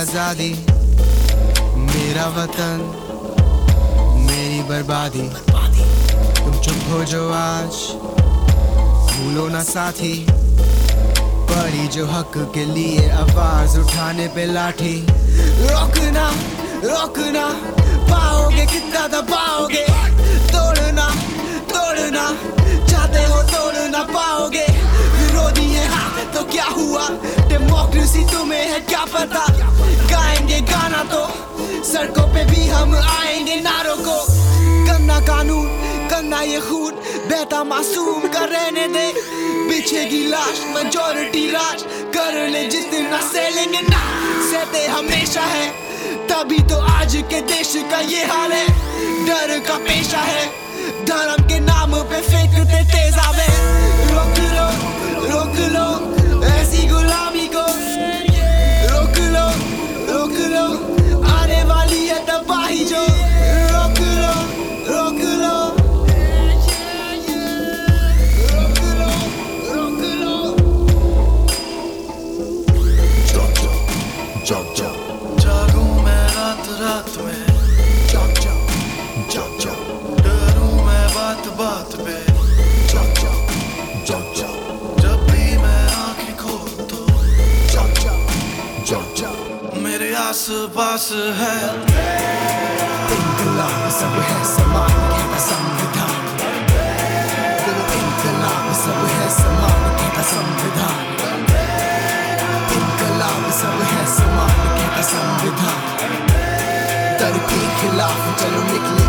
आजादी, मेरा वतन मेरी बर्बादी। तुम चुप हो जो आज, भूलो ना साथी, पड़ी जो हक के लिए आवाज उठाने पे लाठी। रोकना रोकना पाओगे, कितना दबाओगे, तोड़ना तोड़ना चाहते हो तोड़ ना पाओगे। विरोधी है हाँ तो क्या हुआ, डेमोक्रेसी तुम्हें है क्या पता। गाएंगे गाना तो सड़कों पे भी हम आएंगे नारों को। करना कानून करना ये खून बहता मासूम का रहने दे। बिछेगी लाश मेजॉरिटी राज कर ले जितना सहलेंगे ना। सहते हमेशा है तभी तो आज के देश का ये हाल है। डर का पेशा है धर्म के नाम पे फेंकते तेजाबे। रोक लो ऐसी गुलामी को, रोक लो आने वाली है तबाही जो। रोक लो रोक लो रोक लो। जागूं मैं रात रात में, डरूं मैं बात बात पे। जब भी मैं आंखें खोलूं तो मेरे आस पास है इंकलाब सब है समान कहता संविधान। इंकलाब सब है समान कहता संविधान। इंकलाब सब है समान कहता संविधान। डर के खिलाफ चलो निकले